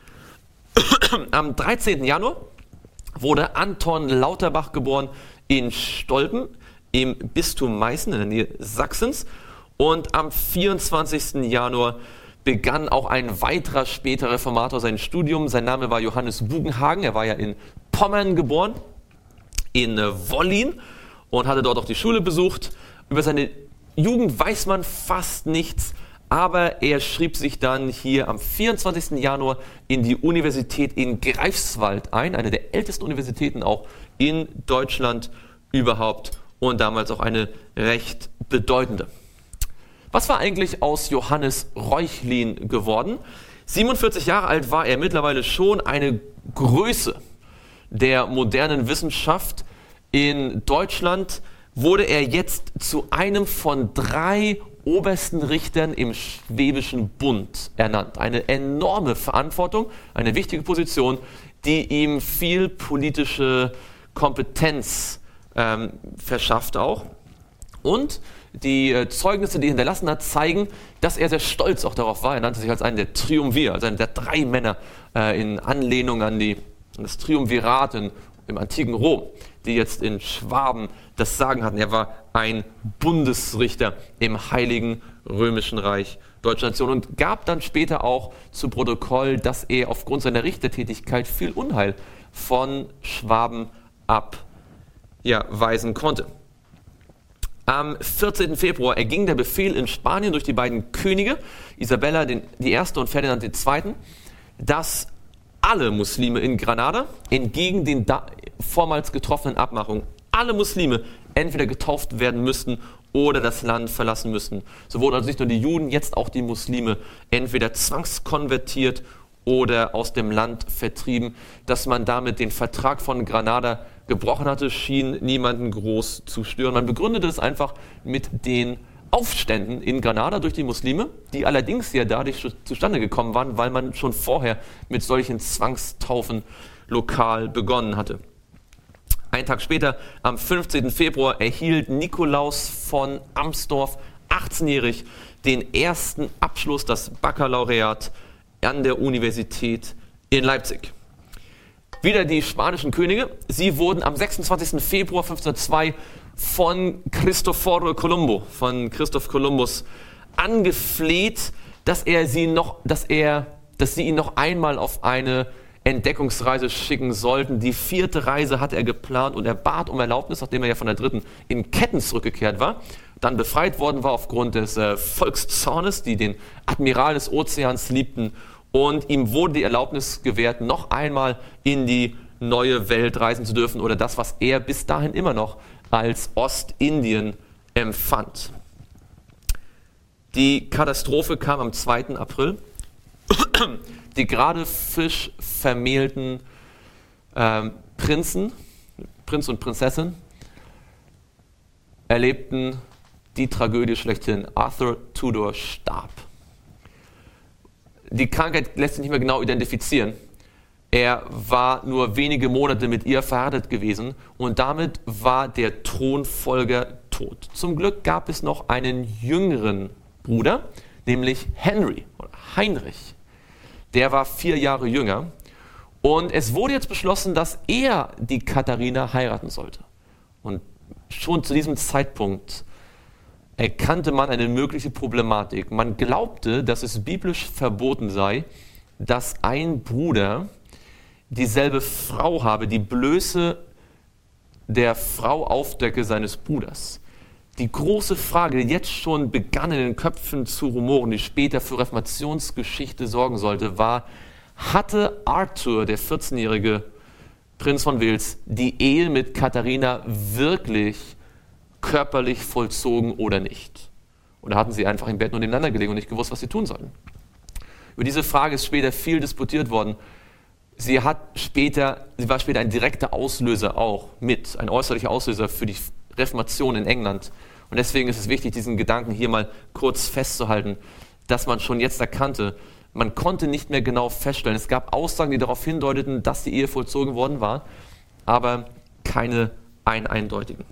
Am 13. Januar wurde Anton Lauterbach geboren in Stolpen im Bistum Meißen in der Nähe Sachsens und am 24. Januar begann auch ein weiterer später Reformator sein Studium. Sein Name war Johannes Bugenhagen. Er war ja in Pommern geboren, in Wollin und hatte dort auch die Schule besucht. Über seine Jugend weiß man fast nichts, aber er schrieb sich dann hier am 24. Januar in die Universität in Greifswald ein, eine der ältesten Universitäten auch in Deutschland überhaupt und damals auch eine recht bedeutende. Was war eigentlich aus Johannes Reuchlin geworden? 47 Jahre alt war er mittlerweile schon, eine Größe der modernen Wissenschaft. In Deutschland wurde er jetzt zu einem von 3 obersten Richtern im Schwäbischen Bund ernannt. Eine enorme Verantwortung, eine wichtige Position, die ihm viel politische Kompetenz verschafft auch. Und die Zeugnisse, die er hinterlassen hat, zeigen, dass er sehr stolz auch darauf war. Er nannte sich als einen der Triumvir, als einen der 3 Männer in Anlehnung an das Triumvirat im antiken Rom, die jetzt in Schwaben das Sagen hatten. Er war ein Bundesrichter im Heiligen Römischen Reich Deutscher Nation und gab dann später auch zu Protokoll, dass er aufgrund seiner Richtertätigkeit viel Unheil von Schwaben abweisen konnte. Am 14. Februar erging der Befehl in Spanien durch die beiden Könige, Isabella die Erste und Ferdinand II., dass alle Muslime in Granada entgegen den vormals getroffenen Abmachungen, alle Muslime entweder getauft werden müssten oder das Land verlassen müssten. So wurden also nicht nur die Juden, jetzt auch die Muslime entweder zwangskonvertiert oder aus dem Land vertrieben. Dass man damit den Vertrag von Granada gebrochen hatte, schien niemanden groß zu stören. Man begründete es einfach mit den Aufständen in Granada durch die Muslime, die allerdings ja dadurch zustande gekommen waren, weil man schon vorher mit solchen Zwangstaufen lokal begonnen hatte. Einen Tag später, am 15. Februar, erhielt Nikolaus von Amsdorf, 18-jährig, den ersten Abschluss, das Baccalaureat an der Universität in Leipzig. Wieder die spanischen Könige. Sie wurden am 26. Februar 1502 von Christoph Kolumbus angefleht, dass sie ihn noch einmal auf eine Entdeckungsreise schicken sollten. Die 4. Reise hat er geplant und er bat um Erlaubnis, nachdem er ja von der 3. in Ketten zurückgekehrt war, dann befreit worden war aufgrund des Volkszornes, die den Admiral des Ozeans liebten, und ihm wurde die Erlaubnis gewährt, noch einmal in die neue Welt reisen zu dürfen oder das, was er bis dahin immer noch als Ostindien empfand. Die Katastrophe kam am 2. April. Die gerade frisch vermählten Prinz und Prinzessin, erlebten die Tragödie schlechthin. Arthur Tudor starb. Die Krankheit lässt sich nicht mehr genau identifizieren. Er war nur wenige Monate mit ihr verheiratet gewesen und damit war der Thronfolger tot. Zum Glück gab es noch einen jüngeren Bruder, nämlich Henry oder Heinrich. Der war 4 Jahre jünger und es wurde jetzt beschlossen, dass er die Katharina heiraten sollte. Und schon zu diesem Zeitpunkt erkannte man eine mögliche Problematik. Man glaubte, dass es biblisch verboten sei, dass ein Bruder dieselbe Frau habe, die Blöße der Frau aufdecke seines Bruders. Die große Frage, die jetzt schon begann in den Köpfen zu rumoren, die später für Reformationsgeschichte sorgen sollte, war: Hatte Arthur, der 14-jährige Prinz von Wales, die Ehe mit Katharina wirklich körperlich vollzogen oder nicht? Oder hatten sie einfach im Bett nur nebeneinander gelegen und nicht gewusst, was sie tun sollten? Über diese Frage ist später viel diskutiert worden. Sie war später ein direkter Auslöser auch mit, ein äußerlicher Auslöser für die Reformation in England. Und deswegen ist es wichtig, diesen Gedanken hier mal kurz festzuhalten, dass man schon jetzt erkannte, man konnte nicht mehr genau feststellen. Es gab Aussagen, die darauf hindeuteten, dass die Ehe vollzogen worden war, aber keine eindeutigen.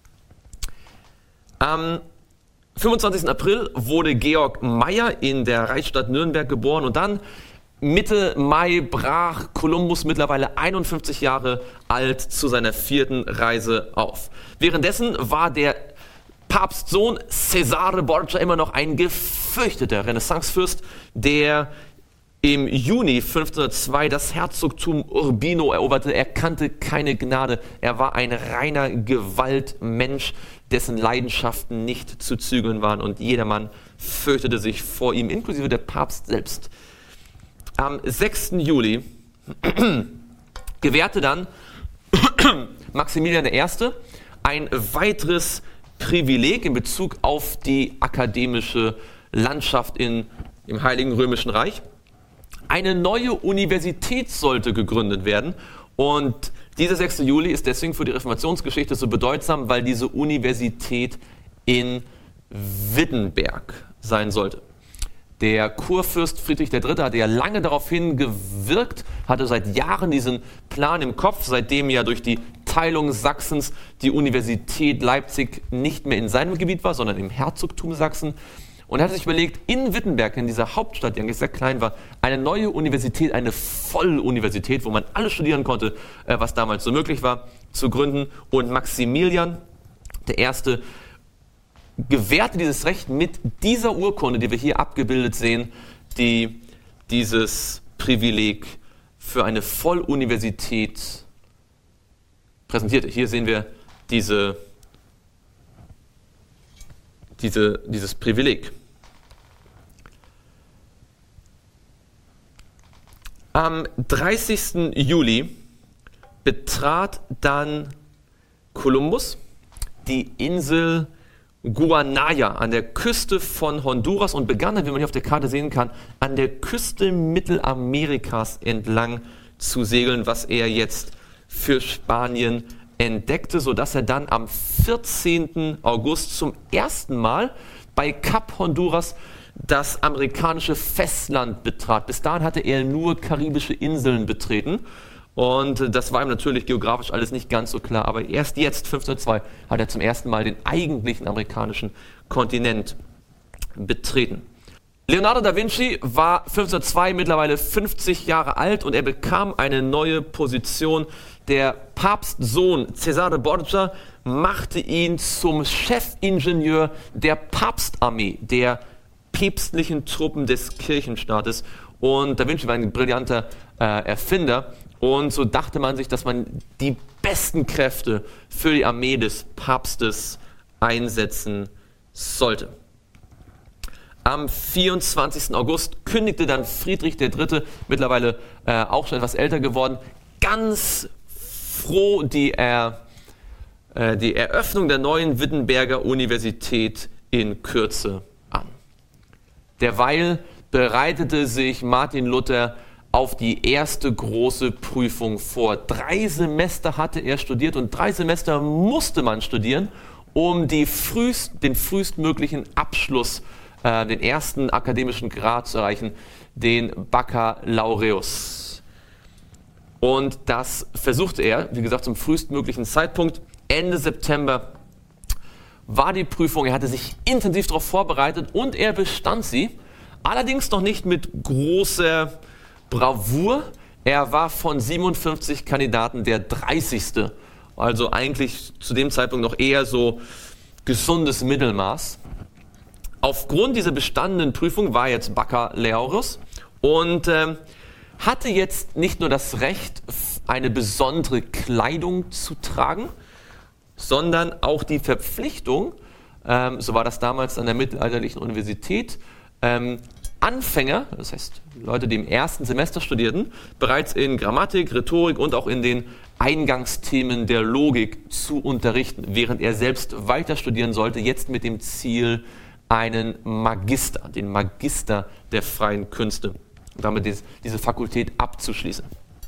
Am 25. April wurde Georg Meyer in der Reichsstadt Nürnberg geboren und dann Mitte Mai brach Kolumbus, mittlerweile 51 Jahre alt, zu seiner 4. Reise auf. Währenddessen war der Papstsohn Cesare Borgia immer noch ein gefürchteter Renaissancefürst, der im Juni 1502 das Herzogtum Urbino eroberte. Er kannte keine Gnade. Er war ein reiner Gewaltmensch, dessen Leidenschaften nicht zu zügeln waren, und jedermann fürchtete sich vor ihm, inklusive der Papst selbst. Am 6. Juli gewährte dann Maximilian I. ein weiteres Privileg in Bezug auf die akademische Landschaft im Heiligen Römischen Reich. Eine neue Universität sollte gegründet werden, und dieser 6. Juli ist deswegen für die Reformationsgeschichte so bedeutsam, weil diese Universität in Wittenberg sein sollte. Der Kurfürst Friedrich III. Hatte ja lange darauf hingewirkt, hatte seit Jahren diesen Plan im Kopf, seitdem ja durch die Teilung Sachsens die Universität Leipzig nicht mehr in seinem Gebiet war, sondern im Herzogtum Sachsen. Und er hatte sich überlegt, in Wittenberg, in dieser Hauptstadt, die eigentlich sehr klein war, eine neue Universität, eine Volluniversität, wo man alles studieren konnte, was damals so möglich war, zu gründen. Und Maximilian I. gewährte dieses Recht mit dieser Urkunde, die wir hier abgebildet sehen, die dieses Privileg für eine Volluniversität präsentierte. Hier sehen wir dieses Privileg. Am 30. Juli betrat dann Kolumbus die Insel Guanaya an der Küste von Honduras und begann dann, wie man hier auf der Karte sehen kann, an der Küste Mittelamerikas entlang zu segeln, was er jetzt für Spanien entdeckte, sodass er dann am 14. August zum ersten Mal bei Kap Honduras das amerikanische Festland betrat. Bis dahin hatte er nur karibische Inseln betreten. Und das war ihm natürlich geografisch alles nicht ganz so klar, aber erst jetzt, 1502, hat er zum ersten Mal den eigentlichen amerikanischen Kontinent betreten. Leonardo da Vinci war 1502 mittlerweile 50 Jahre alt und er bekam eine neue Position. Der Papstsohn Cesare Borgia machte ihn zum Chefingenieur der Papstarmee, der päpstlichen Truppen des Kirchenstaates. Und Da Vinci war ein brillanter Erfinder. Und so dachte man sich, dass man die besten Kräfte für die Armee des Papstes einsetzen sollte. Am 24. August kündigte dann Friedrich III., mittlerweile auch schon etwas älter geworden, ganz froh die Eröffnung der neuen Wittenberger Universität in Kürze an. Derweil bereitete sich Martin Luther auf die erste große Prüfung vor. 3 Semester hatte er studiert und 3 Semester musste man studieren, um den frühestmöglichen Abschluss, den ersten akademischen Grad zu erreichen, den Baccalaureus. Und das versuchte er, wie gesagt, zum frühestmöglichen Zeitpunkt. Ende September war die Prüfung, er hatte sich intensiv darauf vorbereitet und er bestand sie, allerdings noch nicht mit großer Bravour. Er war von 57 Kandidaten der 30. Also eigentlich zu dem Zeitpunkt noch eher so gesundes Mittelmaß. Aufgrund dieser bestandenen Prüfung war er jetzt Baccalaureus und hatte jetzt nicht nur das Recht, eine besondere Kleidung zu tragen, sondern auch die Verpflichtung, so war das damals an der mittelalterlichen Universität, Anfänger, das heißt Leute, die im ersten Semester studierten, bereits in Grammatik, Rhetorik und auch in den Eingangsthemen der Logik zu unterrichten, während er selbst weiter studieren sollte, jetzt mit dem Ziel, einen Magister, den Magister der freien Künste, und damit diese Fakultät abzuschließen.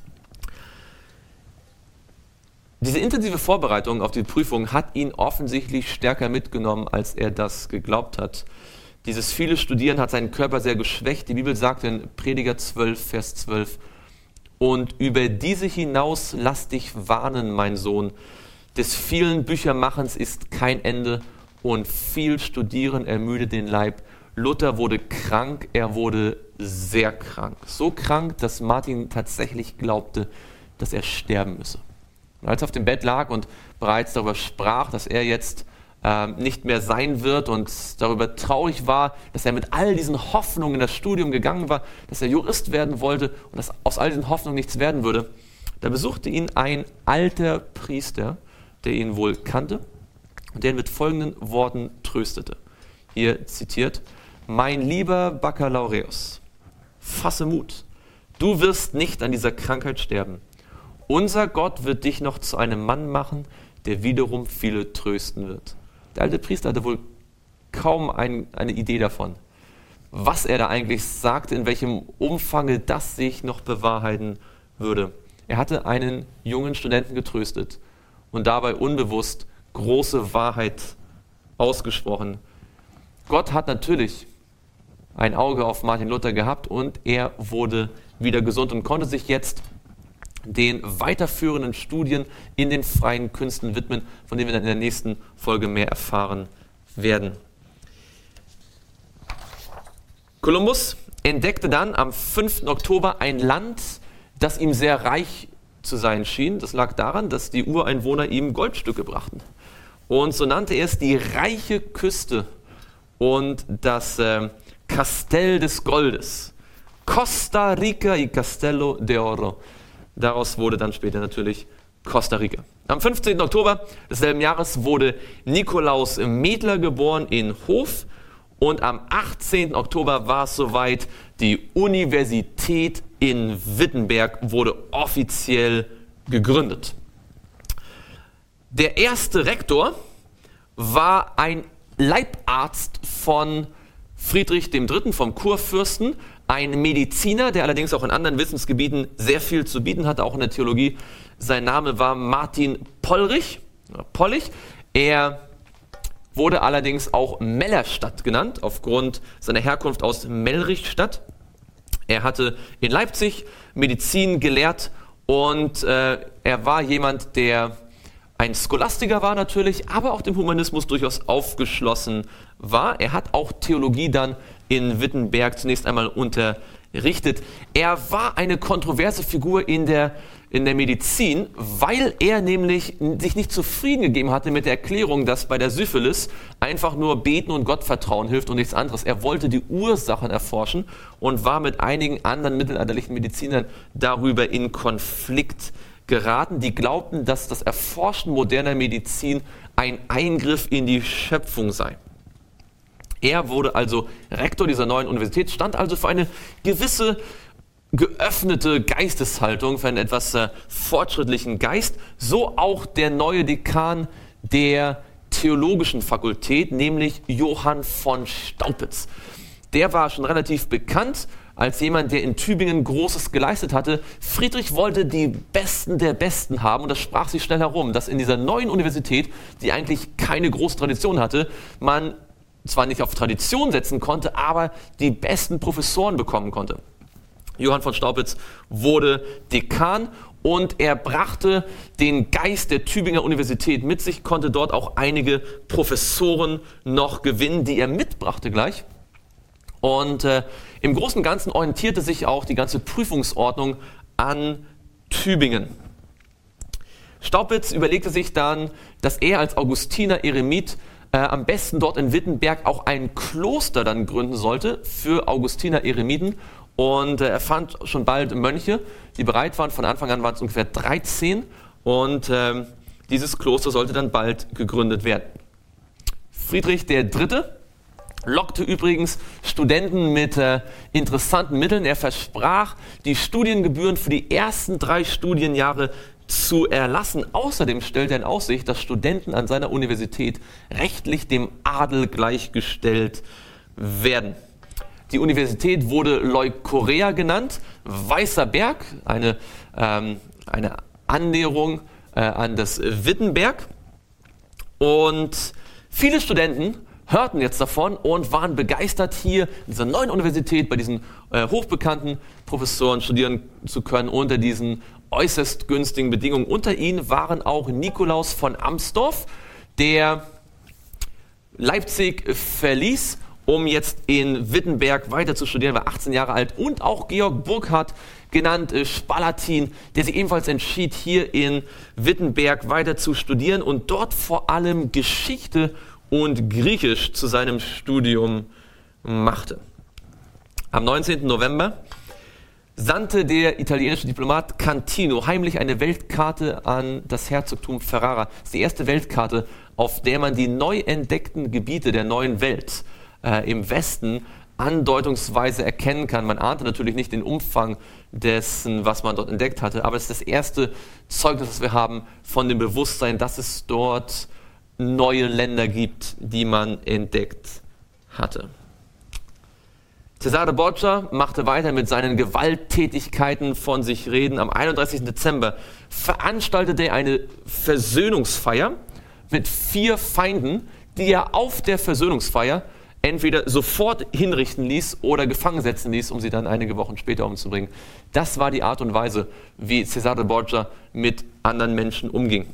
Diese intensive Vorbereitung auf die Prüfung hat ihn offensichtlich stärker mitgenommen, als er das geglaubt hat. Dieses viele Studieren hat seinen Körper sehr geschwächt. Die Bibel sagt in Prediger 12, Vers 12, und über diese hinaus lass dich warnen, mein Sohn. Des vielen Büchermachens ist kein Ende und viel Studieren ermüdet den Leib. Luther wurde krank, er wurde sehr krank. So krank, dass Martin tatsächlich glaubte, dass er sterben müsse. Und als er auf dem Bett lag und bereits darüber sprach, dass er jetzt nicht mehr sein wird und darüber traurig war, dass er mit all diesen Hoffnungen in das Studium gegangen war, dass er Jurist werden wollte und dass aus all diesen Hoffnungen nichts werden würde, da besuchte ihn ein alter Priester, der ihn wohl kannte und der ihn mit folgenden Worten tröstete. Hier zitiert: Mein lieber Baccalaureus, fasse Mut, du wirst nicht an dieser Krankheit sterben. Unser Gott wird dich noch zu einem Mann machen, der wiederum viele trösten wird. Der alte Priester hatte wohl kaum eine Idee davon, was er da eigentlich sagte, in welchem Umfang das sich noch bewahrheiten würde. Er hatte einen jungen Studenten getröstet und dabei unbewusst große Wahrheit ausgesprochen. Gott hat natürlich ein Auge auf Martin Luther gehabt und er wurde wieder gesund und konnte sich jetzt den weiterführenden Studien in den freien Künsten widmen, von denen wir dann in der nächsten Folge mehr erfahren werden. Kolumbus entdeckte dann am 5. Oktober ein Land, das ihm sehr reich zu sein schien. Das lag daran, dass die Ureinwohner ihm Goldstücke brachten. Und so nannte er es die reiche Küste und das Castell des Goldes. Costa Rica y Castello de Oro. Daraus wurde dann später natürlich Costa Rica. Am 15. Oktober desselben Jahres wurde Nikolaus Medler geboren in Hof und am 18. Oktober war es soweit, die Universität in Wittenberg wurde offiziell gegründet. Der erste Rektor war ein Leibarzt von Friedrich III., vom Kurfürsten, ein Mediziner, der allerdings auch in anderen Wissensgebieten sehr viel zu bieten hatte, auch in der Theologie. Sein Name war Martin Pollich. Er wurde allerdings auch Mellerstadt genannt, aufgrund seiner Herkunft aus Mellrichstadt. Er hatte in Leipzig Medizin gelehrt und er war jemand, der ein Scholastiker war natürlich, aber auch dem Humanismus durchaus aufgeschlossen war. Er hat auch Theologie dann in Wittenberg zunächst einmal unterrichtet. richtet. Er war eine kontroverse Figur in der Medizin, weil er nämlich sich nicht zufrieden gegeben hatte mit der Erklärung, dass bei der Syphilis einfach nur Beten und Gottvertrauen hilft und nichts anderes. Er wollte die Ursachen erforschen und war mit einigen anderen mittelalterlichen Medizinern darüber in Konflikt geraten, die glaubten, dass das Erforschen moderner Medizin ein Eingriff in die Schöpfung sei. Er wurde also Rektor dieser neuen Universität, stand also für eine gewisse geöffnete Geisteshaltung, für einen etwas fortschrittlichen Geist, so auch der neue Dekan der theologischen Fakultät, nämlich Johann von Staupitz. Der war schon relativ bekannt als jemand, der in Tübingen Großes geleistet hatte. Friedrich wollte die Besten der Besten haben und das sprach sich schnell herum, dass in dieser neuen Universität, die eigentlich keine große Tradition hatte, man zwar nicht auf Tradition setzen konnte, aber die besten Professoren bekommen konnte. Johann von Staupitz wurde Dekan und er brachte den Geist der Tübinger Universität mit sich, konnte dort auch einige Professoren noch gewinnen, die er mitbrachte gleich. Und im Großen und Ganzen orientierte sich auch die ganze Prüfungsordnung an Tübingen. Staupitz überlegte sich dann, dass er als Augustiner Eremit am besten dort in Wittenberg auch ein Kloster dann gründen sollte für Augustiner Eremiten. Und er fand schon bald Mönche, die bereit waren. Von Anfang an waren es ungefähr 13. Und dieses Kloster sollte dann bald gegründet werden. Friedrich III. Lockte übrigens Studenten mit interessanten Mitteln. Er versprach, die Studiengebühren für die ersten 3 Studienjahre zu erlassen. Außerdem stellte er in Aussicht, dass Studenten an seiner Universität rechtlich dem Adel gleichgestellt werden. Die Universität wurde Leukorea genannt, Weißer Berg, eine Annäherung an das Wittenberg. Und viele Studenten hörten jetzt davon und waren begeistert, hier in dieser neuen Universität bei diesen hochbekannten Professoren studieren zu können unter diesen äußerst günstigen Bedingungen. Unter ihnen waren auch Nikolaus von Amsdorf, der Leipzig verließ, um jetzt in Wittenberg weiter zu studieren, war 18 Jahre alt, und auch Georg Burckhardt, genannt Spalatin, der sich ebenfalls entschied, hier in Wittenberg weiter zu studieren und dort vor allem Geschichte und Griechisch zu seinem Studium machte. Am 19. November sandte der italienische Diplomat Cantino heimlich eine Weltkarte an das Herzogtum Ferrara. Das ist die erste Weltkarte, auf der man die neu entdeckten Gebiete der neuen Welt im Westen andeutungsweise erkennen kann. Man ahnte natürlich nicht den Umfang dessen, was man dort entdeckt hatte, aber es ist das erste Zeugnis, das wir haben von dem Bewusstsein, dass es dort neue Länder gibt, die man entdeckt hatte. Cesare Borgia machte weiter mit seinen Gewalttätigkeiten von sich reden. Am 31. Dezember veranstaltete er eine Versöhnungsfeier mit 4 Feinden, die er auf der Versöhnungsfeier entweder sofort hinrichten ließ oder gefangen setzen ließ, um sie dann einige Wochen später umzubringen. Das war die Art und Weise, wie Cesare Borgia mit anderen Menschen umging.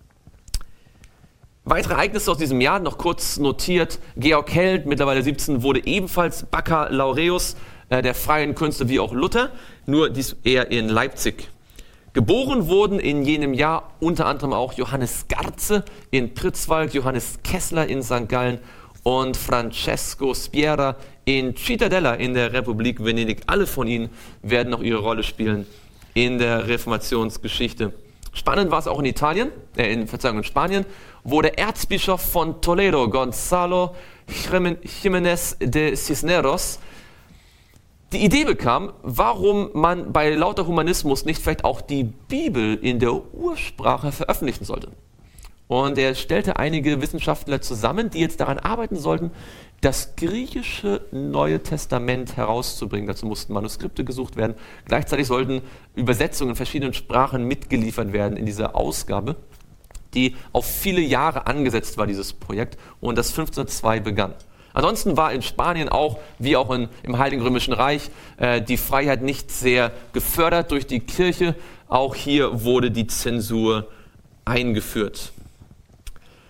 Weitere Ereignisse aus diesem Jahr, noch kurz notiert: Georg Held, mittlerweile 17, wurde ebenfalls Baccalaureus der freien Künste wie auch Luther, nur dies eher in Leipzig. Geboren wurden in jenem Jahr unter anderem auch Johannes Garze in Pritzwalk, Johannes Kessler in St. Gallen und Francesco Spiera in Cittadella in der Republik Venedig. Alle von ihnen werden noch ihre Rolle spielen in der Reformationsgeschichte. Spannend war es auch in in Spanien, wo der Erzbischof von Toledo, Gonzalo Jiménez de Cisneros, die Idee bekam, warum man bei lauter Humanismus nicht vielleicht auch die Bibel in der Ursprache veröffentlichen sollte. Und er stellte einige Wissenschaftler zusammen, die jetzt daran arbeiten sollten, das griechische Neue Testament herauszubringen. Dazu mussten Manuskripte gesucht werden. Gleichzeitig sollten Übersetzungen in verschiedenen Sprachen mitgeliefert werden in dieser Ausgabe, die auf viele Jahre angesetzt war, dieses Projekt, und das 1502 begann. Ansonsten war in Spanien auch, wie auch im Heiligen Römischen Reich, die Freiheit nicht sehr gefördert durch die Kirche. Auch hier wurde die Zensur eingeführt.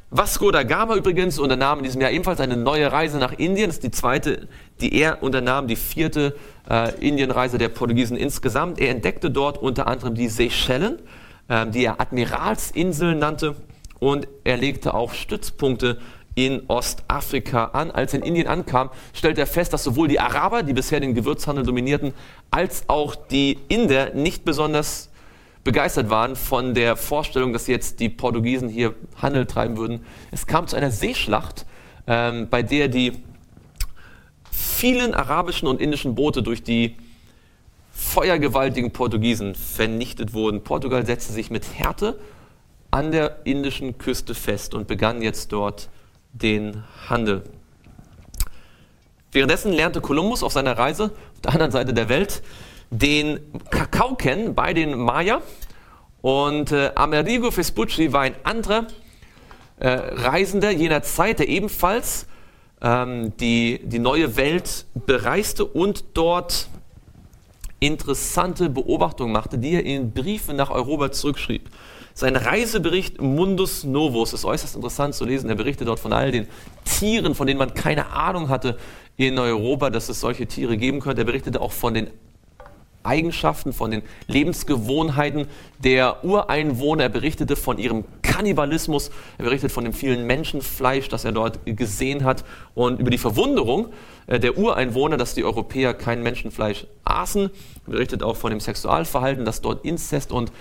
Vasco da Gama übrigens unternahm in diesem Jahr ebenfalls eine neue Reise nach Indien. Das ist die zweite, die er unternahm, die vierte Indienreise der Portugiesen insgesamt. Er entdeckte dort unter anderem die Seychellen, die er Admiralsinseln nannte, und er legte auch Stützpunkte in Ostafrika an. Als er in Indien ankam, stellte er fest, dass sowohl die Araber, die bisher den Gewürzhandel dominierten, als auch die Inder nicht besonders begeistert waren von der Vorstellung, dass jetzt die Portugiesen hier Handel treiben würden. Es kam zu einer Seeschlacht, bei der die vielen arabischen und indischen Boote durch die feuergewaltigen Portugiesen vernichtet wurden. Portugal setzte sich mit Härte an der indischen Küste fest und begann jetzt dort den Handel. Währenddessen lernte Kolumbus auf seiner Reise auf der anderen Seite der Welt den Kakao kennen bei den Maya, und Amerigo Vespucci war ein anderer Reisender jener Zeit, der ebenfalls die neue Welt bereiste und dort interessante Beobachtungen machte, die er in Briefen nach Europa zurückschrieb. Sein Reisebericht Mundus Novus ist äußerst interessant zu lesen. Er berichtet dort von all den Tieren, von denen man keine Ahnung hatte in Europa, dass es solche Tiere geben könnte. Er berichtete auch von den Eigenschaften, von den Lebensgewohnheiten der Ureinwohner. Er berichtete von ihrem Kannibalismus. Er berichtet von dem vielen Menschenfleisch, das er dort gesehen hat, und über die Verwunderung der Ureinwohner, dass die Europäer kein Menschenfleisch aßen. Er berichtet auch von dem Sexualverhalten, dass dort Inzest und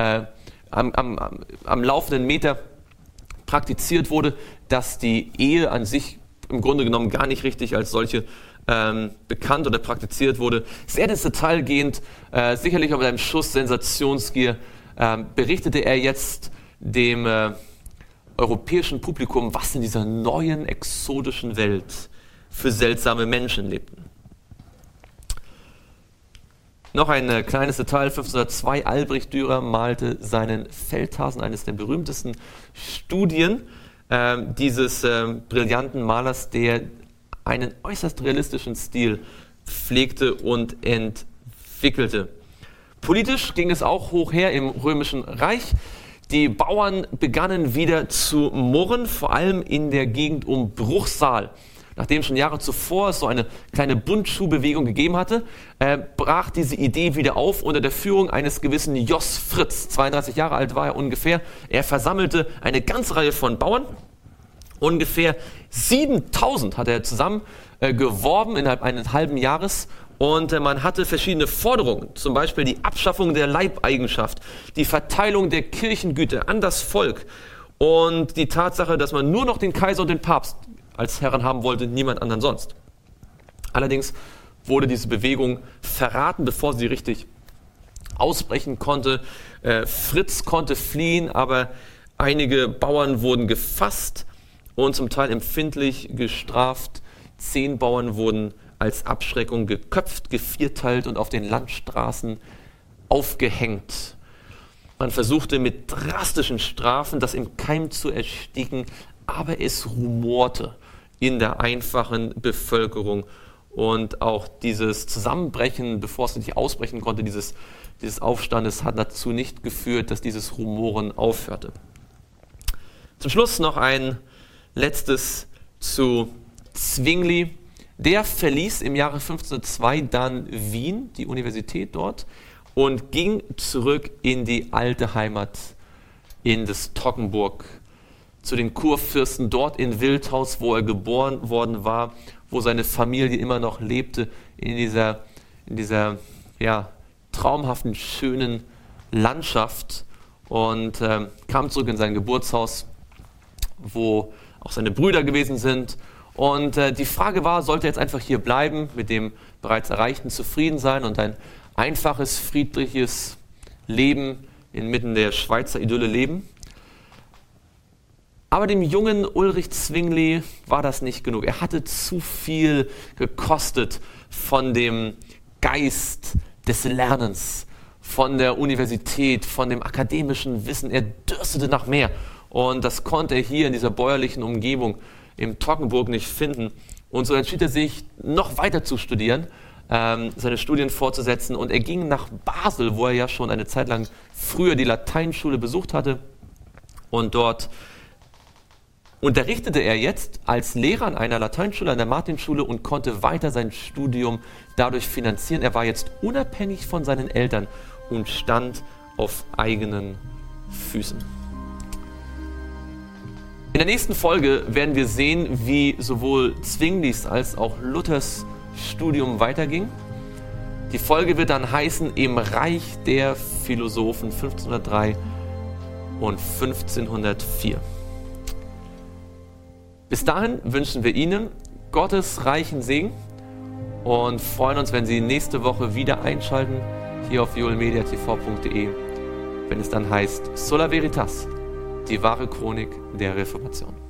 am laufenden Meter praktiziert wurde, dass die Ehe an sich im Grunde genommen gar nicht richtig als solche bekannt oder praktiziert wurde. Sehr ins Detail gehend, sicherlich auch mit einem Schuss Sensationsgier, berichtete er jetzt dem europäischen Publikum, was in dieser neuen, exotischen Welt für seltsame Menschen lebten. Noch ein kleines Detail: 1502, Albrecht Dürer malte seinen Feldhasen, eines der berühmtesten Studien dieses brillanten Malers, der einen äußerst realistischen Stil pflegte und entwickelte. Politisch ging es auch hoch her im Römischen Reich. Die Bauern begannen wieder zu murren, vor allem in der Gegend um Bruchsal. Nachdem schon Jahre zuvor es so eine kleine Bundschuhbewegung gegeben hatte, brach diese Idee wieder auf unter der Führung eines gewissen Jos Fritz. 32 Jahre alt war er ungefähr. Er versammelte eine ganze Reihe von Bauern. Ungefähr 7000 hat er zusammen geworben innerhalb eines halben Jahres, und man hatte verschiedene Forderungen, zum Beispiel die Abschaffung der Leibeigenschaft, die Verteilung der Kirchengüter an das Volk und die Tatsache, dass man nur noch den Kaiser und den Papst als Herren haben wollte, niemand anderen sonst. Allerdings wurde diese Bewegung verraten, bevor sie richtig ausbrechen konnte. Fritz konnte fliehen, aber einige Bauern wurden gefasst und zum Teil empfindlich gestraft. 10 Bauern wurden als Abschreckung geköpft, gevierteilt und auf den Landstraßen aufgehängt. Man versuchte mit drastischen Strafen das im Keim zu ersticken, aber es rumorte in der einfachen Bevölkerung. Und auch dieses Zusammenbrechen, bevor es nicht ausbrechen konnte, dieses Aufstandes, hat dazu nicht geführt, dass dieses Rumoren aufhörte. Zum Schluss noch ein letztes zu Zwingli. Der verließ im Jahre 1502 dann Wien, die Universität dort, und ging zurück in die alte Heimat, in das Toggenburg, zu den Kurfürsten dort in Wildhaus, wo er geboren worden war, wo seine Familie immer noch lebte, in dieser traumhaften, schönen Landschaft, und kam zurück in sein Geburtshaus, wo auch seine Brüder gewesen sind. Und die Frage war, sollte er jetzt einfach hier bleiben, mit dem bereits Erreichten zufrieden sein und ein einfaches, friedliches Leben inmitten der Schweizer Idylle leben? Aber dem jungen Ulrich Zwingli war das nicht genug. Er hatte zu viel gekostet von dem Geist des Lernens, von der Universität, von dem akademischen Wissen. Er dürstete nach mehr. Und das konnte er hier in dieser bäuerlichen Umgebung im Toggenburg nicht finden. Und so entschied er sich, noch weiter zu studieren, seine Studien fortzusetzen. Und er ging nach Basel, wo er ja schon eine Zeit lang früher die Lateinschule besucht hatte und dort unterrichtete er jetzt als Lehrer an einer Lateinschule, an der Martinschule und konnte weiter sein Studium dadurch finanzieren. Er war jetzt unabhängig von seinen Eltern und stand auf eigenen Füßen. In der nächsten Folge werden wir sehen, wie sowohl Zwinglis als auch Luthers Studium weiterging. Die Folge wird dann heißen Im Reich der Philosophen 1503 und 1504. Bis dahin wünschen wir Ihnen Gottes reichen Segen und freuen uns, wenn Sie nächste Woche wieder einschalten, hier auf joelmediatv.de, wenn es dann heißt Sola Veritas, die wahre Chronik der Reformation.